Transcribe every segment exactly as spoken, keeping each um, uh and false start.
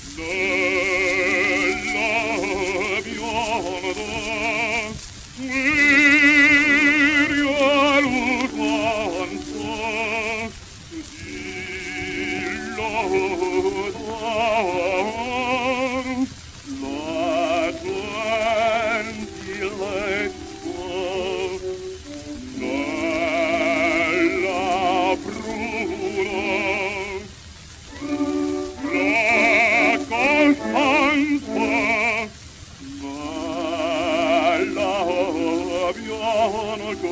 nella bionda Miria l'usanza di lodar la gentilezza nella bruna la costanza nella bianca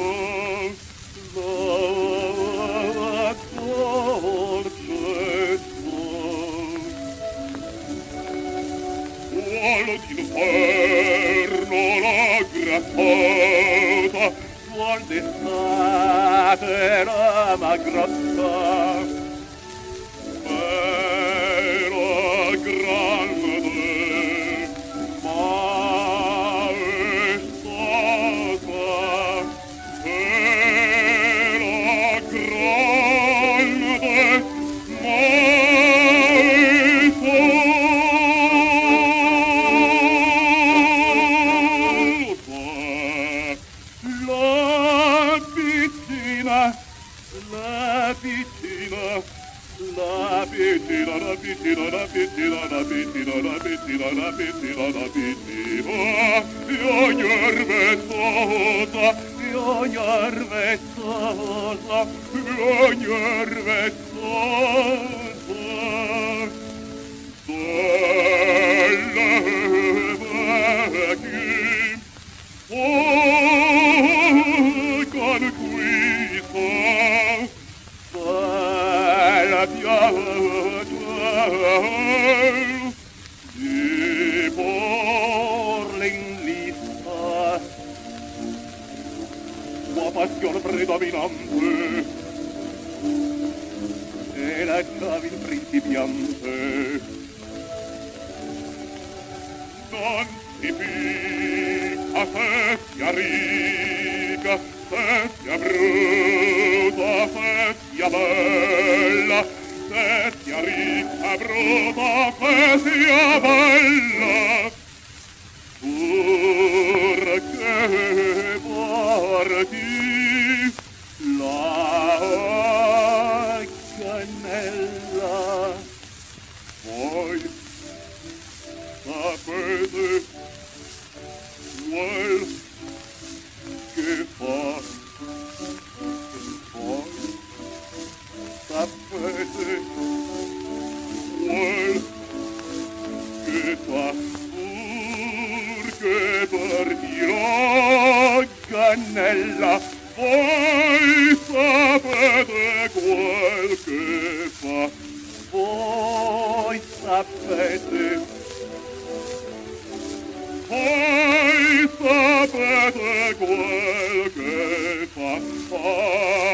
la dolcezza vuole d'inferno la grappata vuol d'estate la magrotta era grande maestata era grande La pittina, la pittina, la pittina, la pittina, la pittina, la pittina, la pittina, la pittina, io nervezzosa, io nervezzosa, io nervezzosa, delle vecchi, oh, con guisa, la piace di porle in lista la passione predominante e la chiave principiante non si picca se sia ricca se sia bruta se sia bella se sia ricca bruta se sia bella purché porti la cannella poi sapete quel che fa poi sapete quel che fa purché porti la cannella poi sapete quel che fa voi sapete poi sapete quel che fa